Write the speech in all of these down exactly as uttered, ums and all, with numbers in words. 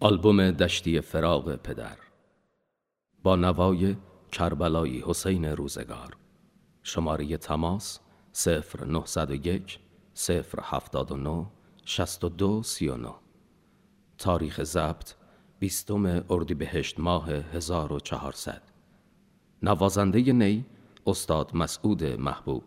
آلبوم دشتی فراق پدر با نوای کربلایی حسین روزگار. شماره تماس صفر نهصد و یک صفر هفتاد و نه شصت و دو سی و نه. تاریخ ضبط بیستم اردیبهشت ماه هزار و چهارصد. نوازنده نی استاد مسعود محبوب.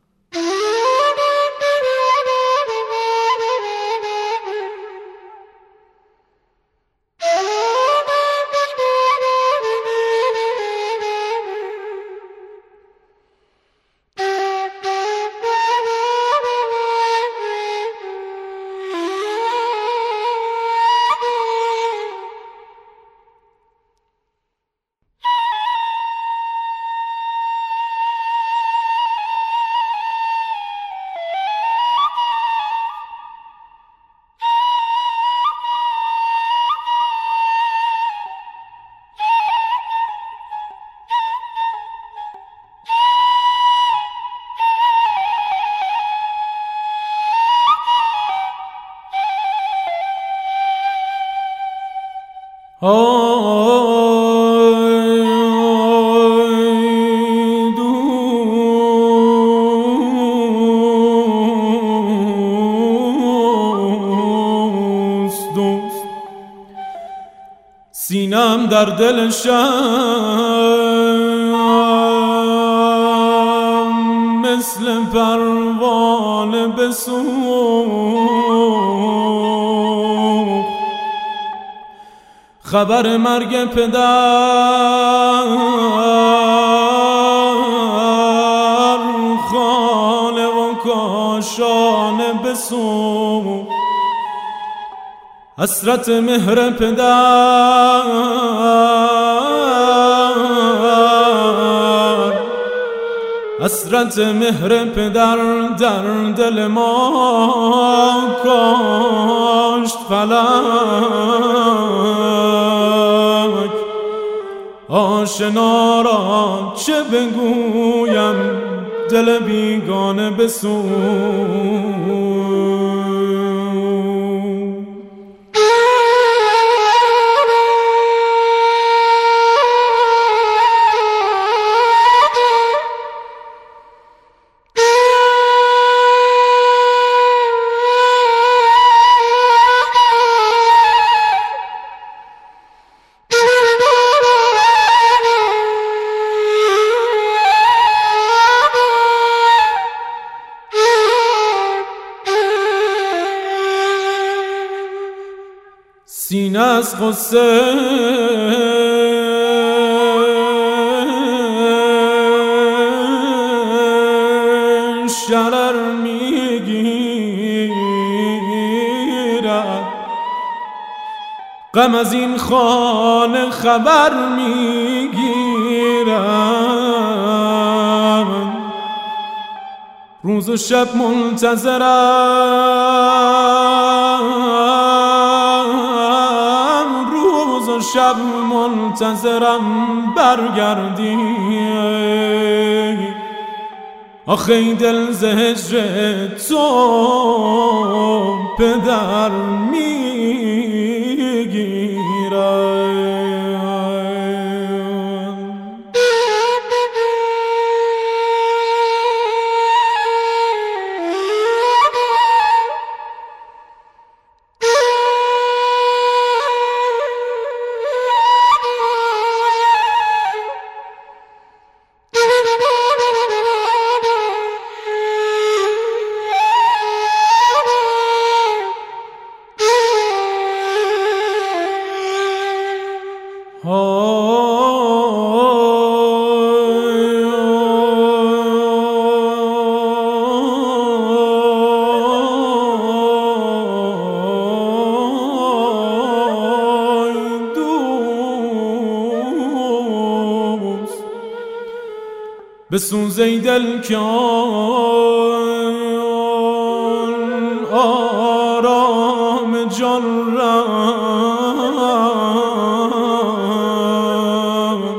آی دوست دوست سینم در دل شب مثل پروانه بسوخت. خبر مرگ پدر خانه و کاشانه بسوخت. حسرت مهر پدر حسرت مهر پدر در دل ما کاشت فلک. آشنا را چه بگویم دل بیگانه بسوخت. سینه از غصه شرر میگیرد. غم از این خانه خبر میگیرم. روز و شب منتظرم روز و شب منتظرم برگردی. آخه ای دل ز هجر تو پدر میگیرد. بسوز ای دل که آن آرام جان رفت.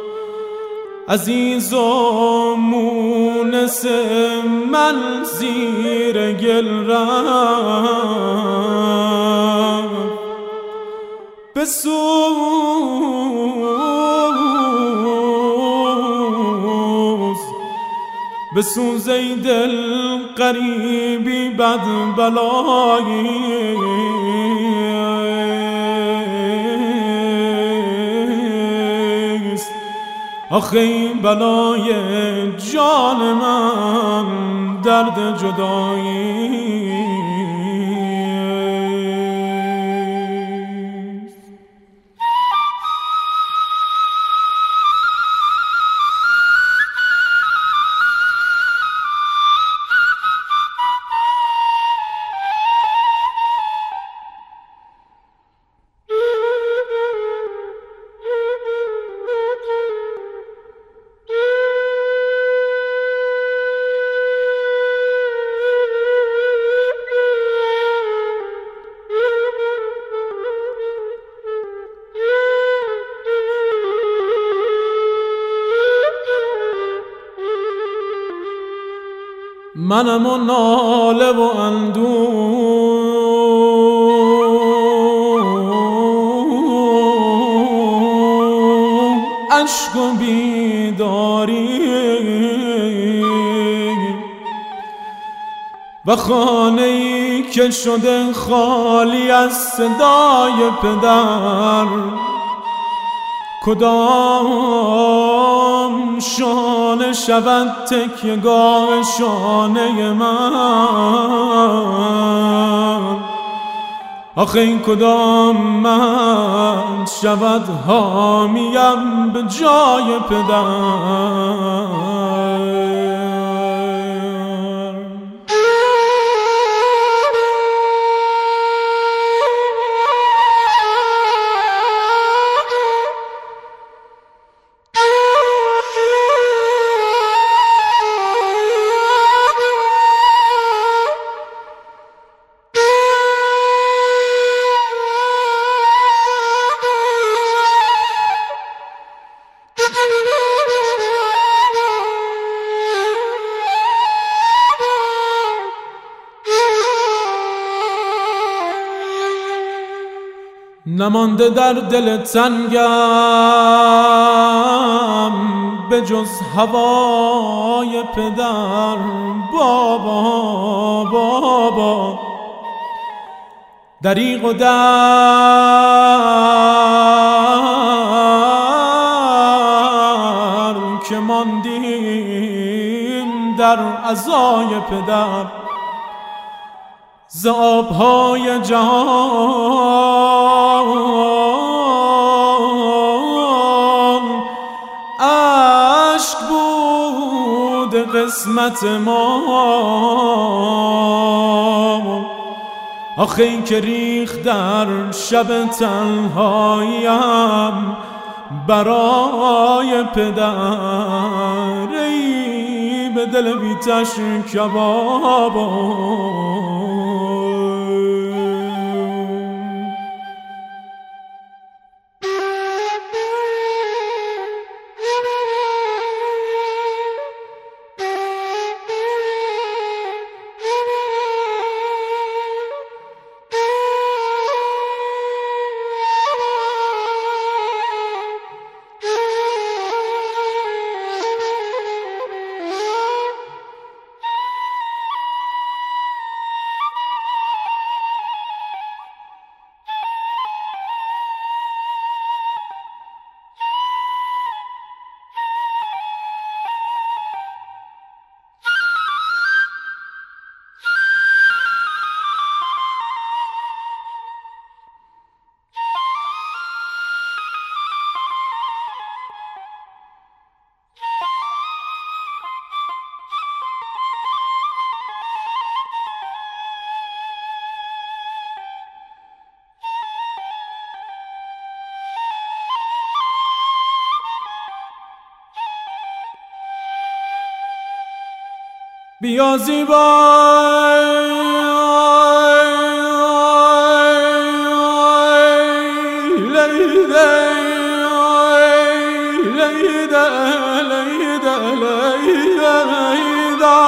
عزیز و مونس من زیر گل رفت. بسوز بسوز ای دل غریبی بد بلایی آخه این بلای جان من درد جدایی منم و ناله و اندوه عشق و بیداری و خانه‌ای که شده خالی از صدای پدر کدام شانه شود تکیه‌گاه شانه من آخه این کدام من شود حامیم به جای پدر نمانده در دل تنگم به جز هوای پدر بابا بابا دریغ و در که ماندیم در عزای پدر ز آبهای جهان اشک بود قسمت ما آخه این که ریخت در شب تنهاییم برای پدر ای به دل بیتش کبابا بیا زیبای لیده لیده لیده لیده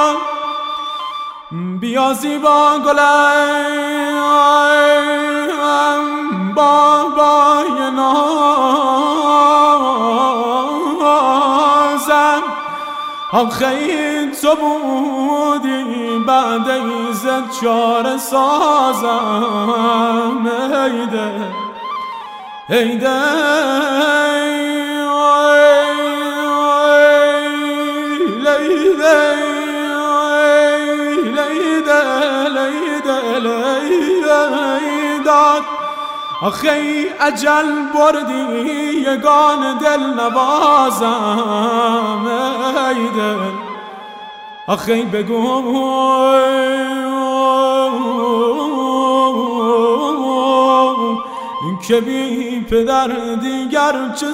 بیا زیبا گلم با با نازم آخه تو بودی بعد ایزد چاره سازم ایده ایده لیده لیده لیده لیده آخی اجل بردی یگان دل نوازم ای دل آخی بگو که بی پدر دیگر چه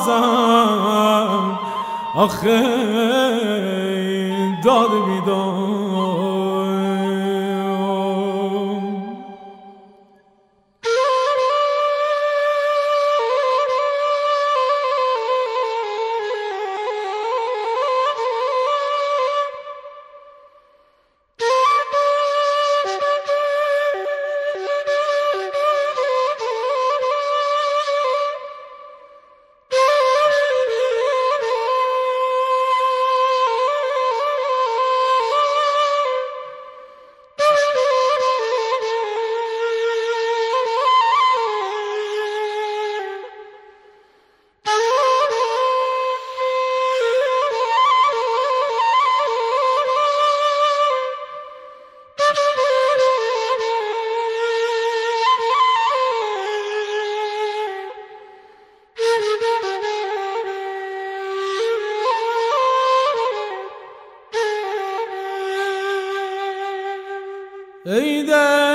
سازم آخی داد بیداد ایده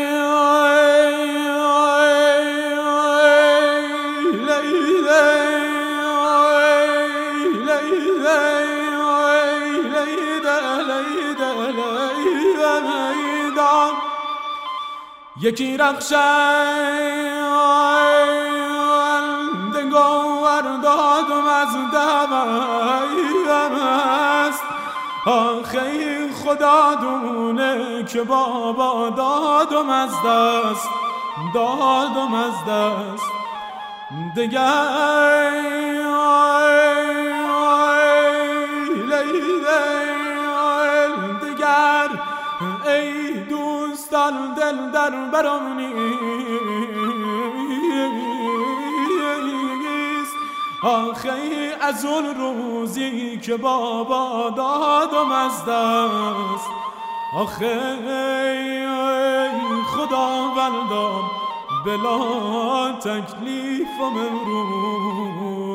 یکی رخشندگار دادم از دمیم است آخی خدا دونه که بابا دادم از دست دادم از دست دگر دگر ای دوستان دل در برم نیست آخی از اون روزی که بابا دادم از دست آخی خداوندم بلا تکلیفم امروز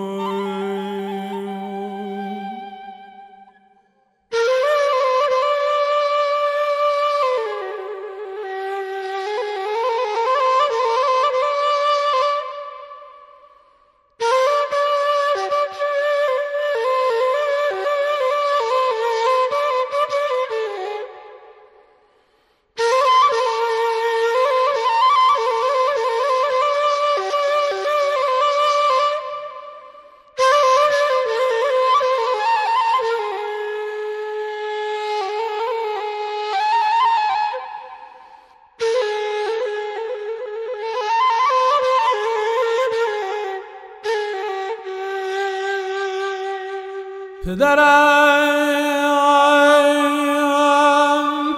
پدرم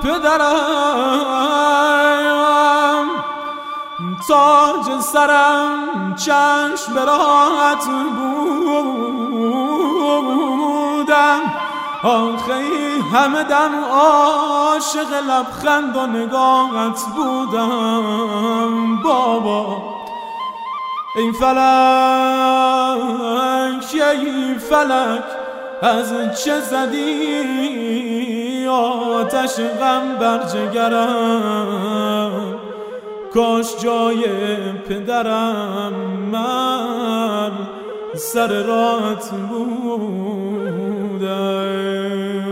پدرم تاج سرم چشم به راحت بودم آخی همه دم عاشق لبخند و نگاهت بودم بابا ای فلک ای فلک از چه زدی آتش غم بر جگرم کاش جای پدرم من سر رات بودم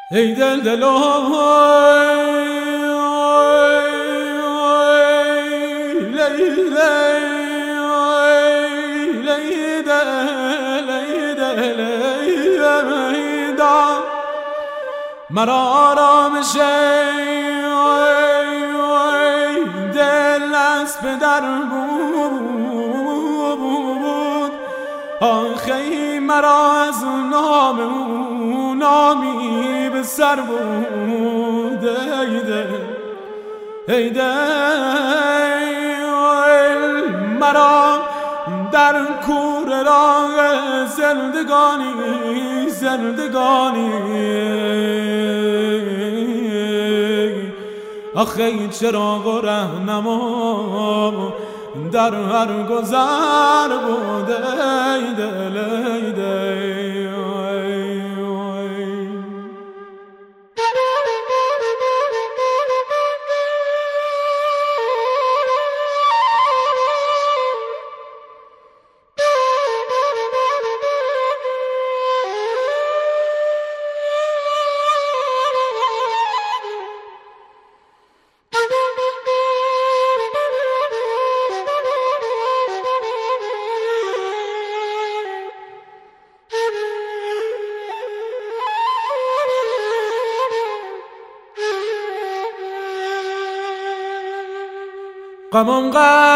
ای دل دل مرا آرامش دل از پدر بود، آخی مرا از نام او نامی به سر بود. ای دل ای دل مرا در کوره راه زندگانی زندگانی آخه چراغ و رهنما در هر گذر بود. ای دل ای دل غمم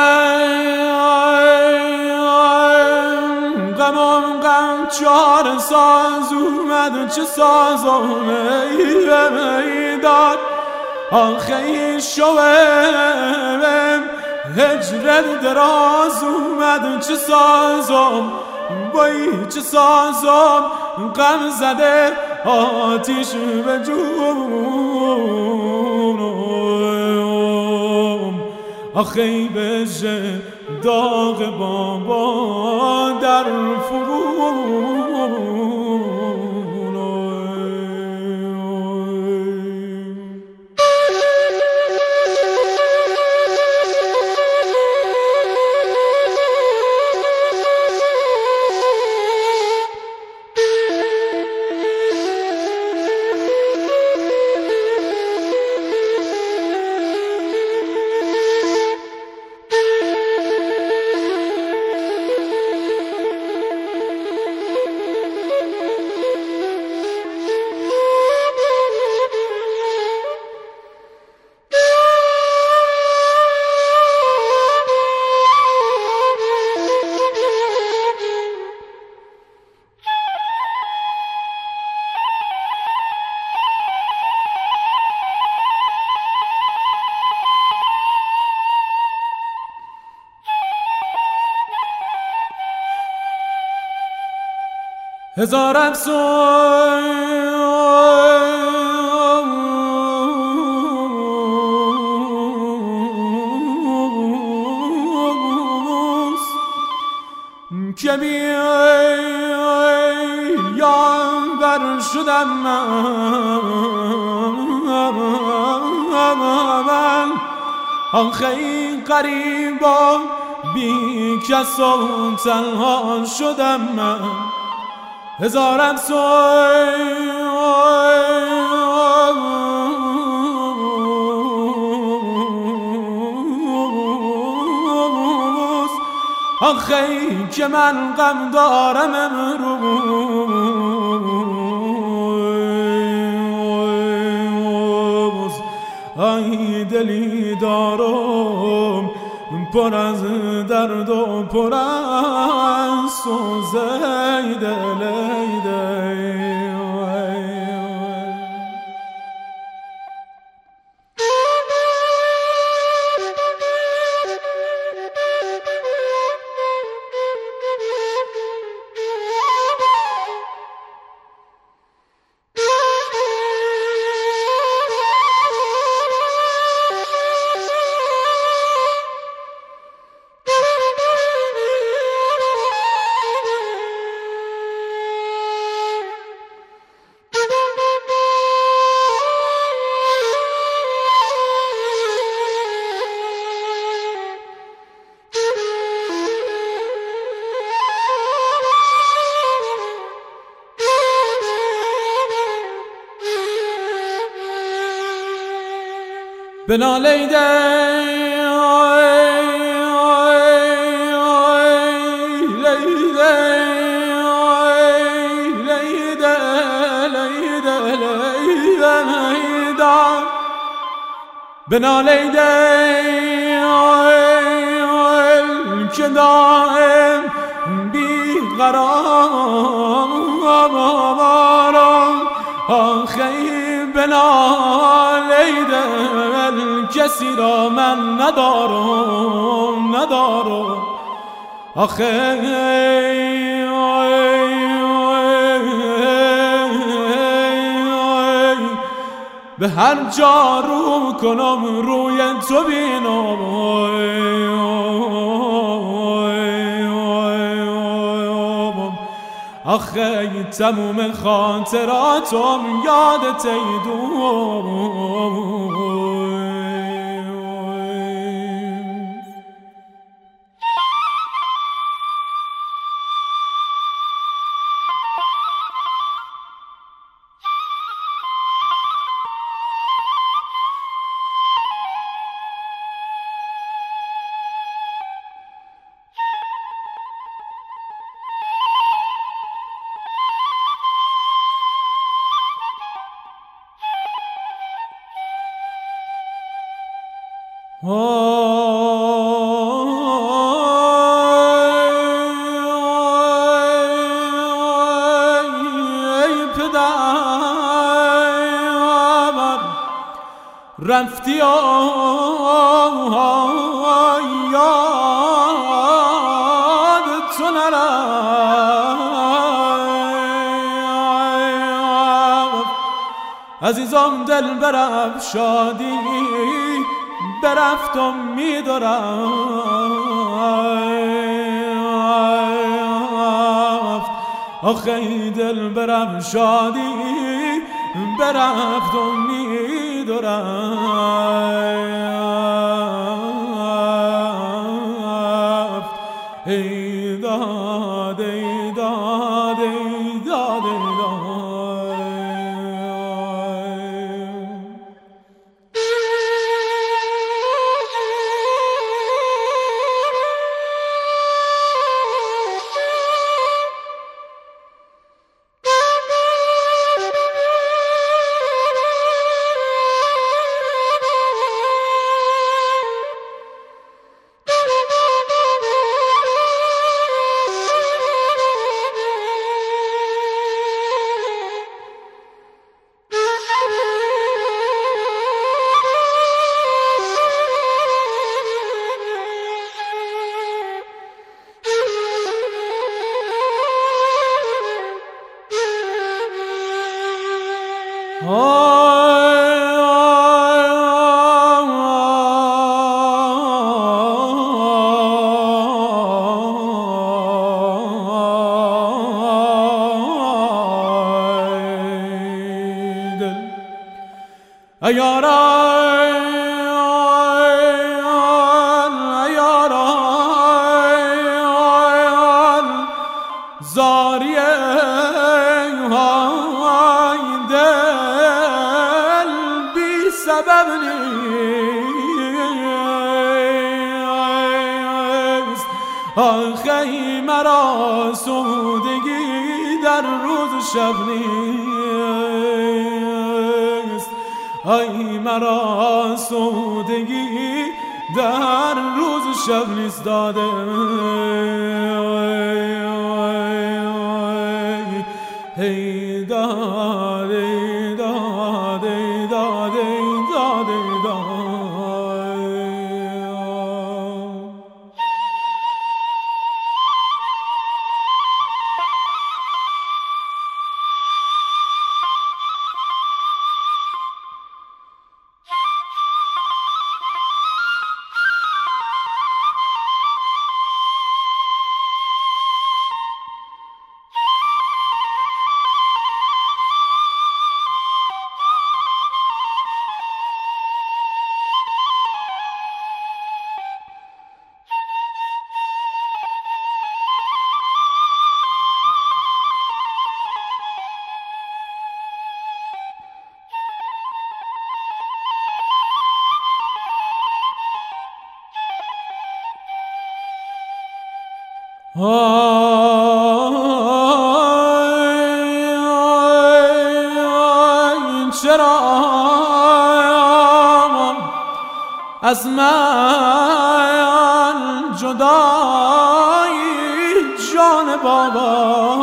غم غمم غم چار ساز اومد چه سازم ای داد آخه شوم هجرت دراز اومد چه سازم وای چه سازم غم زده آتیش به جونم آخی بشه داغ بابا در فرون. هزار افسوس که بیار شدم من آخه غریبا بی کس و تنها شدم من. هزار افسوس آخه که من غم دارم امروز آی دلی دارم پر از درد و پر از سوز. ای دل ای دل بنالیده بنالیده که دائم بیقرارم آخی بنالیده کسی را من ندارم ندارم آخی به هر جا رو کنم روی تو بینم آخه تموم خاطراتم یادت ایدون ای پدر رفتی یاد تو نرفت عزیزم دل برم شادی برفتم میدارم آخه دل برم شادی برفتم میدارم ای داد ای داد ای داد ای داد ایاران ایاران زاری های دل بی سبب نیست آخی مرا سودگی در روز شب نیست ای مرا سودگی در روز شب نیست داده ای داده داده داده داده داده چرا از من جدایی جان بابا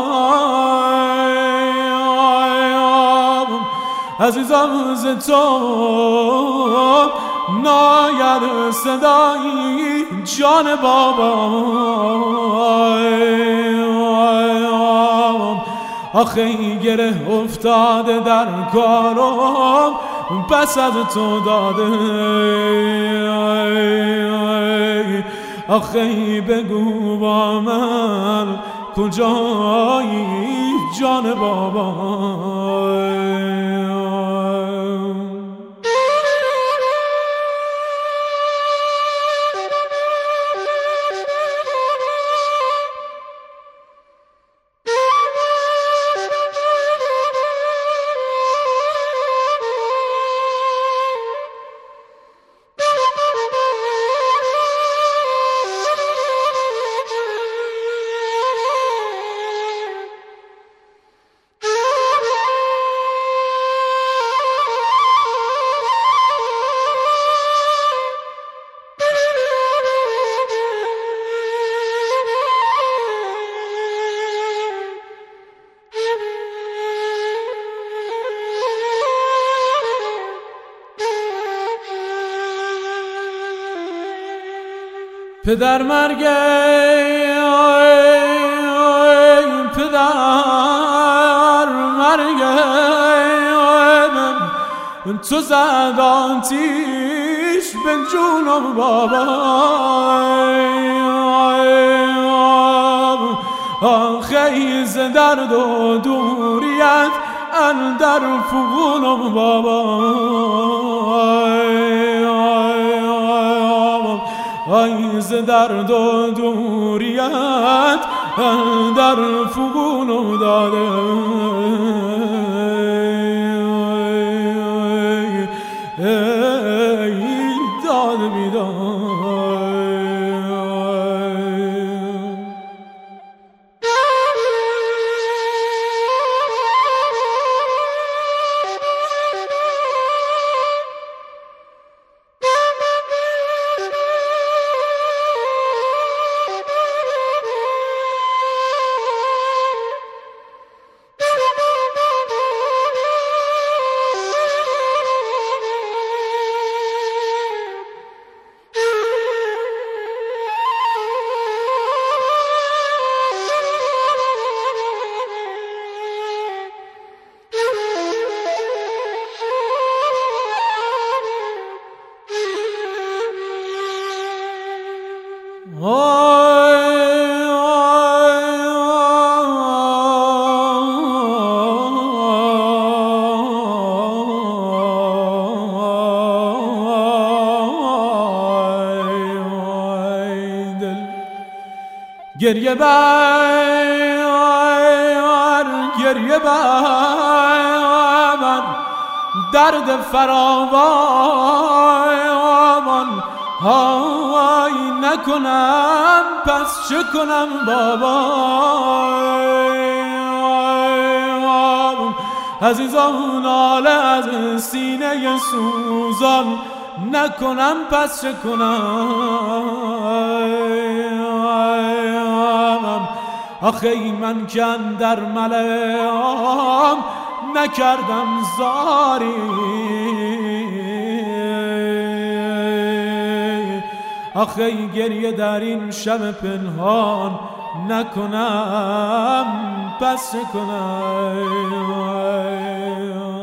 عزیزم ز تو ناید صدایی جان بابا آخه گره افتاده در کارم پس از تو داده آخه بگو با من کجایی جان بابا پدر مرگ پدر مرگ تو زد آتیش به جونم بابا آخه ز درد و دوریت اندر فغونم بابا آی ز درد و دوریت در فغونم داده ای داد بیداد گریه بر گریه بر درد فراوان های نکنم پس چه کنم بابا عزیزان ناله از سینه سوزان نکنم پس چه کنم آخه من که اندر ملام نکردم زاری آخه گریه در این شب پنهان نکنم پس چه کنم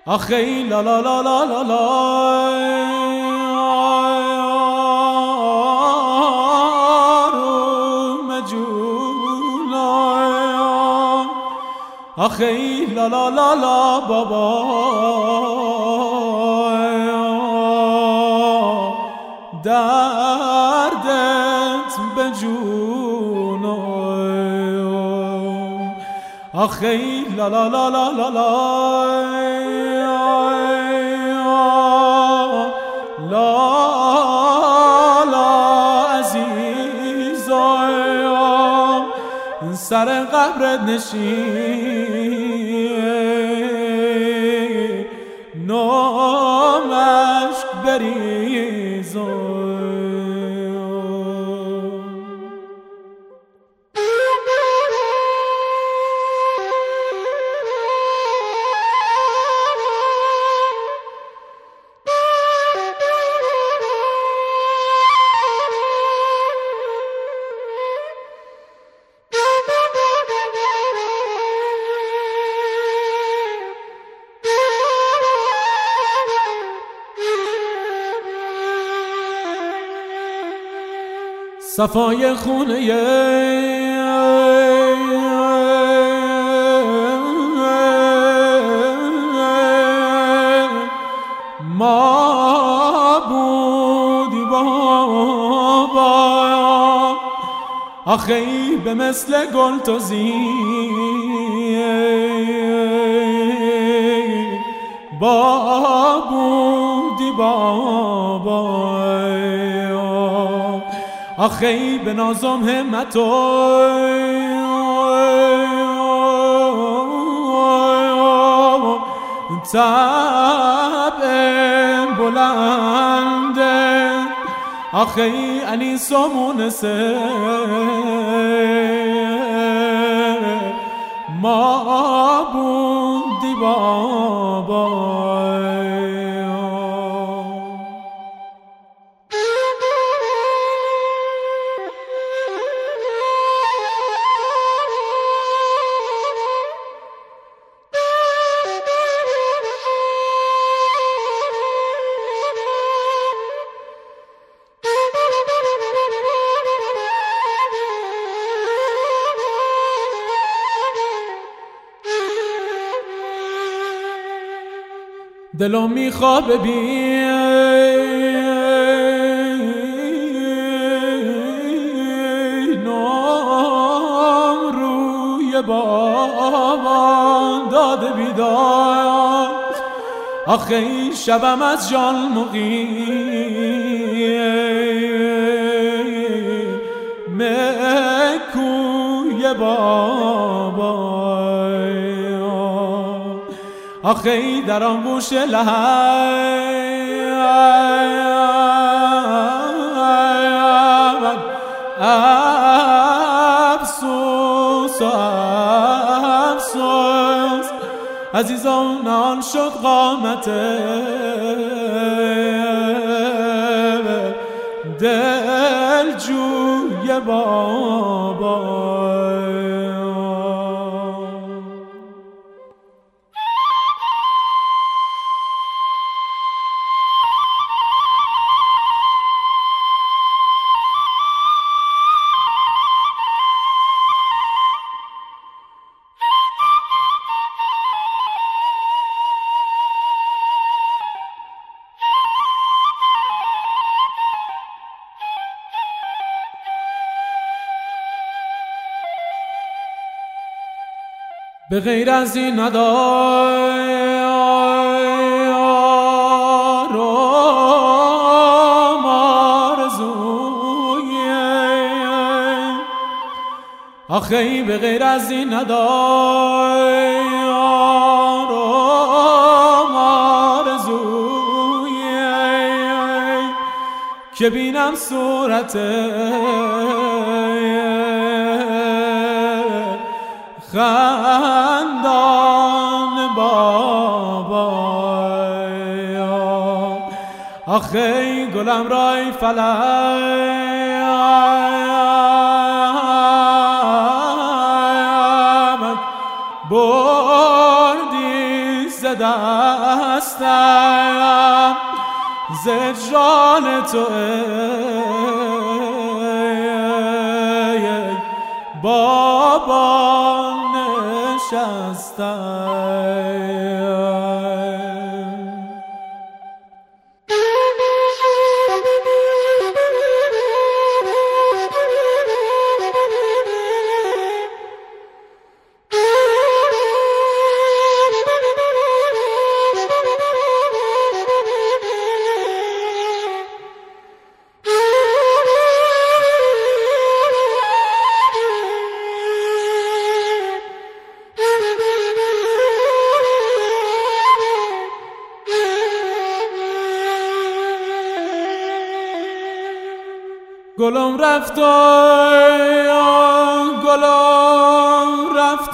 آخی لا لا لا لا لا لا آخی لا لا لا لا بابا دردت به جون آخی لا لا لا لا لا لا لا لا عزیزا سر قبرت نشین نامشک بریزم صفای خونه ما بودی بابا آخی به مثل گل تو با بودی بابا آخی به نازم همتو طبع بلنده آخی انیسمون سه ما بودی بابا دلم میخواد ببینم روی بابا داده بیدار آخه این شبم از جان مقیم مکوی بابا آخی در آن گوش لحب افسوس و افسوس عزیزان آن شد قامت دل جوی بابا به غیر از این ندارم آرزوی آخی به غیر از این ندارم آرزوی که بینم صورت خندان بابا آخی گلم رای فلک بردی زدن نشستم ز جان تو ای بابا نشستم. گلم رفت گلم رفت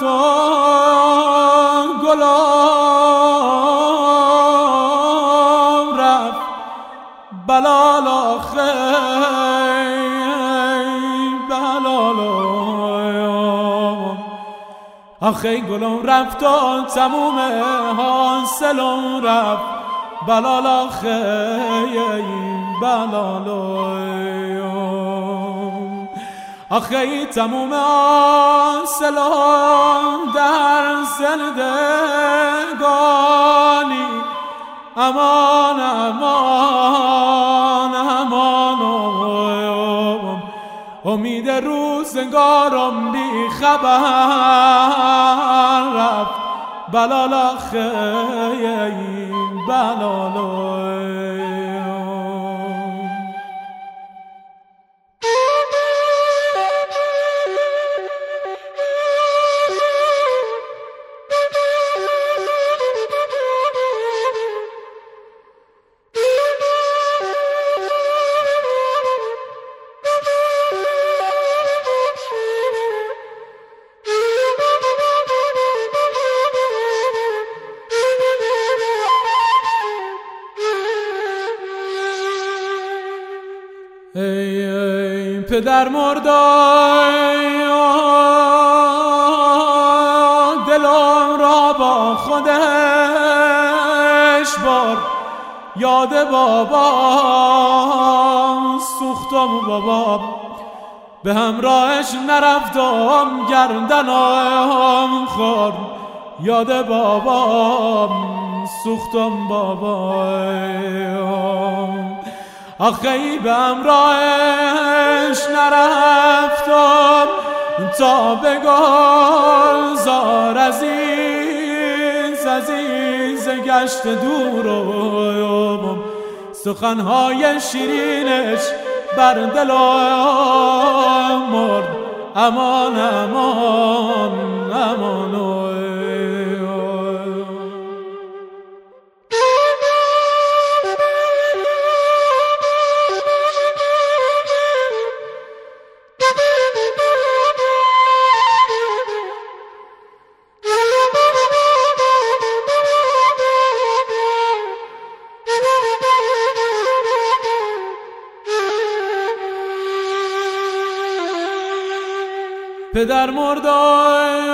گلم رفت بلال آخه بلال آخه گلم رفت و تموم حاصلم رفت بلال آخه بلال آخه تموم آسلام در زندگانی امان امان امان امید روزگارم بی خبر رفت بلال آخه بلال ای ای پدر مردای دلم را با خودش برد یاد بابا سوختم بابا به همراهش نرفتم گردنم خورد یاد بابا سوختم بابا آخی به همراهش نرفتم تا به گلزار عزیز عزیز گشت دورم سخنهای شیرینش بر دلم مرد امان امان امان پدر مردای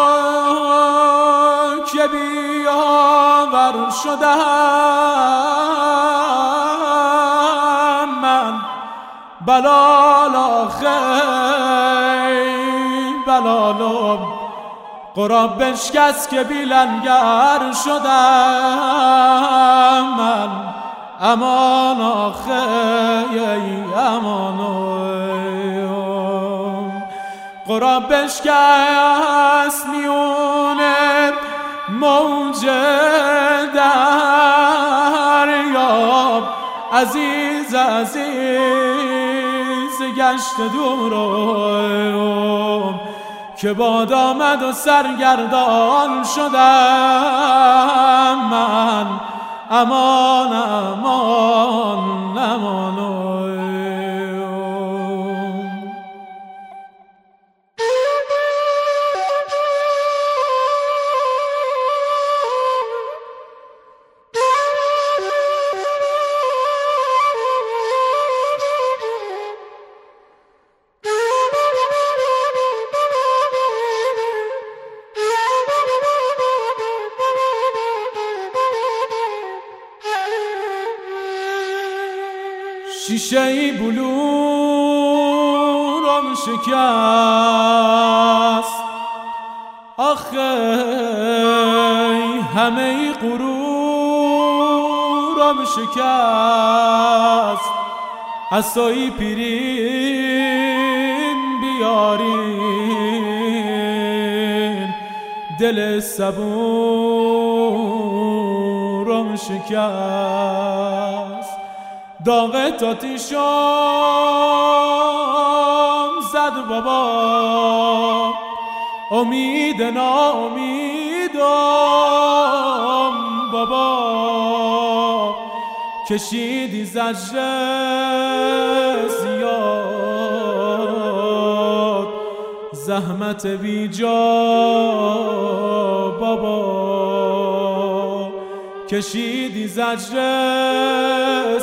که بیاور شدم من بلال آخه بلالم قراب بشکست که بیلنگر شدم من امان آخه امان قراب بشکست میونه موج دریاب عزیز عزیز گشت دورم که باد آمد و سرگردان شدم من امان امان امان شیشه بلورم شکست، آخه همه غرورم شکست. عصای پیرین بیارین، دل صبورم شکست. داغ تاتیشم زد بابا، امید ناامیدم بابا. کشیدی زجر زیاد، زحمت بیجا بابا. کشیدی زجر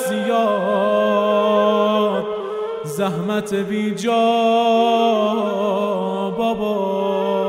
زیاد، زحمت بیجا بابا.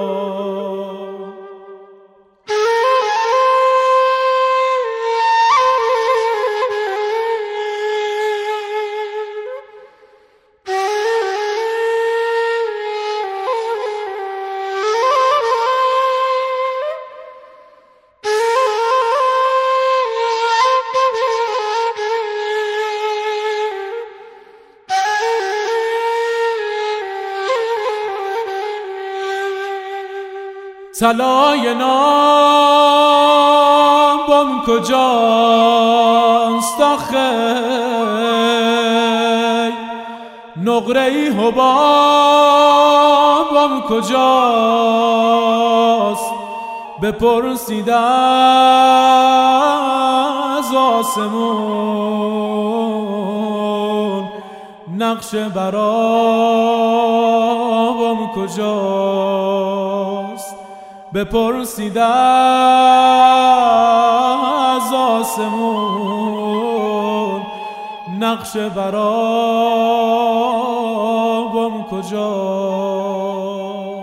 طلای نابم کجاست آخه، نقره حبابم کجاست. بپرسید از آسمون، نقش برابم کجاست. بپرسید از آسمون، نقش برابم کجاست.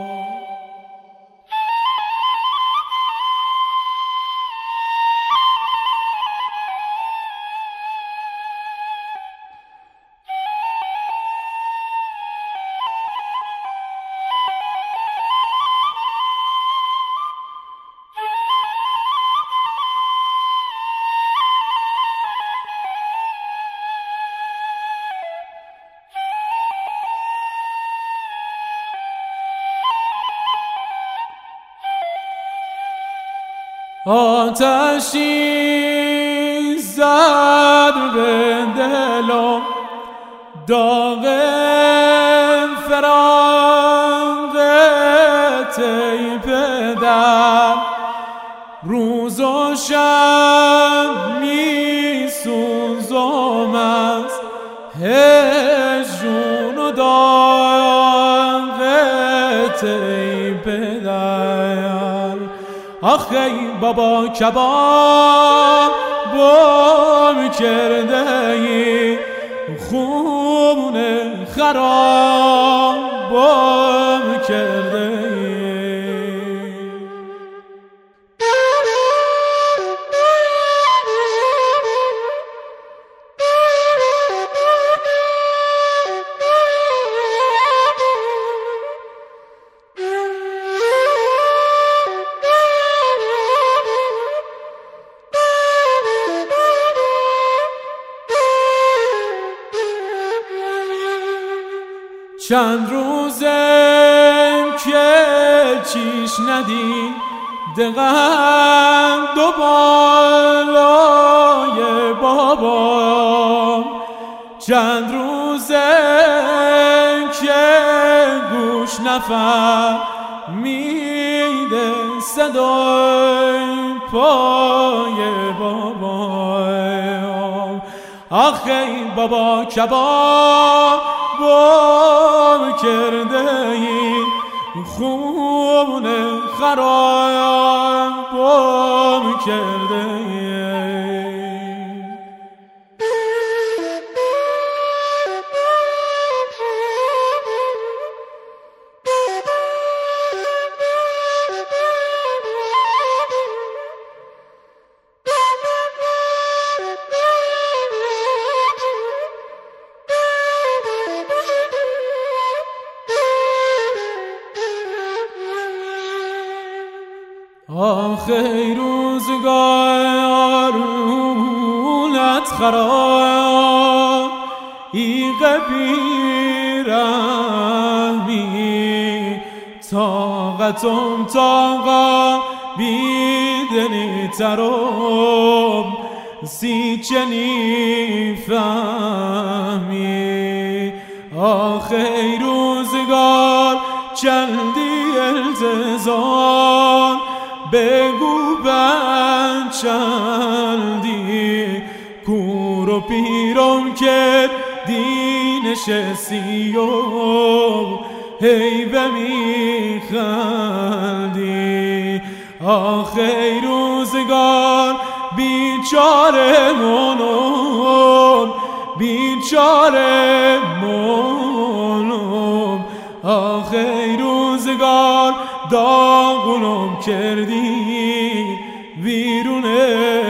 آتشی زد به دلم، داغ فراقت ای پدر. روز و شب می سوزم از هجرون و داغت ای پدر. آخه بابا کباب بام کرده ای، خون خراب بام کرده ای. چند روزه که چیش ندید دقم دو بالای بابام. چند روزه که گوش نفهمیده صدای پای بابام. آخه بابا کباب بام کرده ای، خون خراب بام کرده ای. آخی روزگار اولت خراب ای قبیرمی طاقتم طاقا بیدنی تروم سی چنی فهمی آخی روزگار چندی التزار بگو بند چندی کور و پیرم کرد دینش سیوم هیبه می خندی آخی روزگار بیچاره منم بیچاره منم آخی روزگار داغونم کردی ویرونه